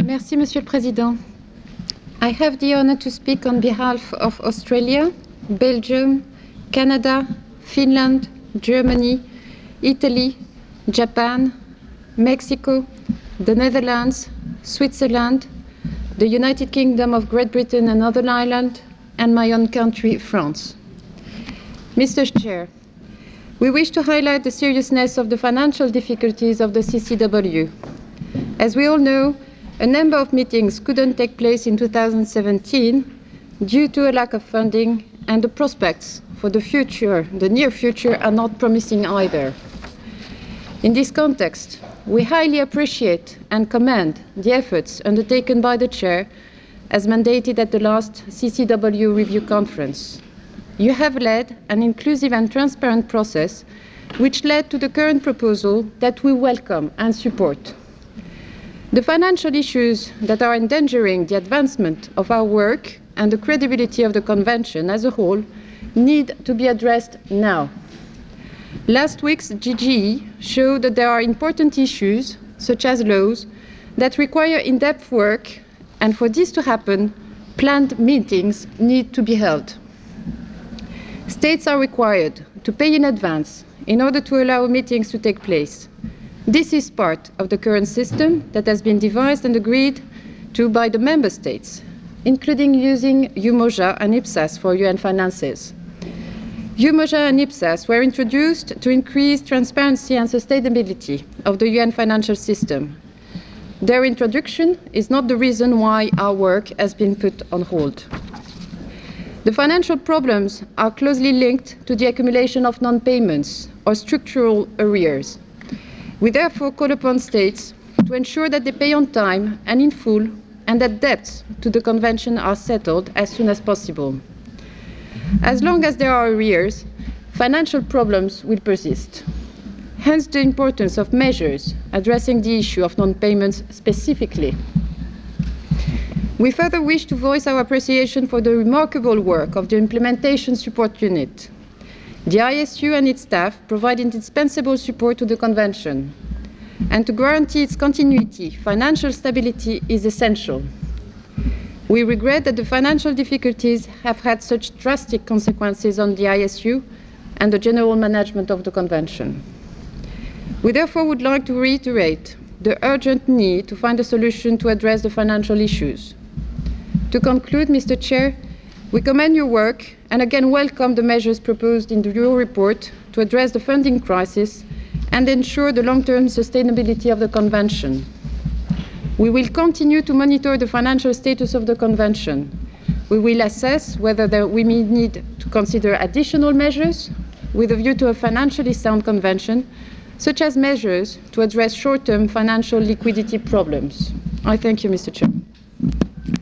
Merci, Monsieur le Président. I have the honor to speak on behalf of Australia, Belgium, Canada, Finland, Germany, Italy, Japan, Mexico, the Netherlands, Switzerland, the United Kingdom of Great Britain and Northern Ireland, and my own country, France. Mr. Chair, we wish to highlight the seriousness of the financial difficulties of the CCW. As we all know, a number of meetings couldn't take place in 2017 due to a lack of funding, and the prospects for the future, the near future, are not promising either. In this context, we highly appreciate and commend the efforts undertaken by the Chair as mandated at the last CCW review conference. You have led an inclusive and transparent process which led to the current proposal that we welcome and support. The financial issues that are endangering the advancement of our work and the credibility of the Convention as a whole need to be addressed now. Last week's GGE showed that there are important issues, such as laws, that require in-depth work, and for this to happen, planned meetings need to be held. States are required to pay in advance in order to allow meetings to take place. This is part of the current system that has been devised and agreed to by the Member States, including using UMOJA and IPSAS for UN finances. UMOJA and IPSAS were introduced to increase transparency and sustainability of the UN financial system. Their introduction is not the reason why our work has been put on hold. The financial problems are closely linked to the accumulation of non-payments or structural arrears. We therefore call upon states to ensure that they pay on time and in full, and that debts to the Convention are settled as soon as possible. As long as there are arrears, financial problems will persist. Hence the importance of measures addressing the issue of non-payments specifically. We further wish to voice our appreciation for the remarkable work of the Implementation Support Unit. The ISU and its staff provide indispensable support to the Convention, and to guarantee its continuity, financial stability is essential. We regret that the financial difficulties have had such drastic consequences on the ISU and the general management of the Convention. We therefore would like to reiterate the urgent need to find a solution to address the financial issues. To conclude, Mr. Chair, we commend your work and again welcome the measures proposed in your report to address the funding crisis and ensure the long-term sustainability of the Convention. We will continue to monitor the financial status of the Convention. We will assess whether we may need to consider additional measures with a view to a financially sound Convention, such as measures to address short-term financial liquidity problems. I thank you, Mr. Chair.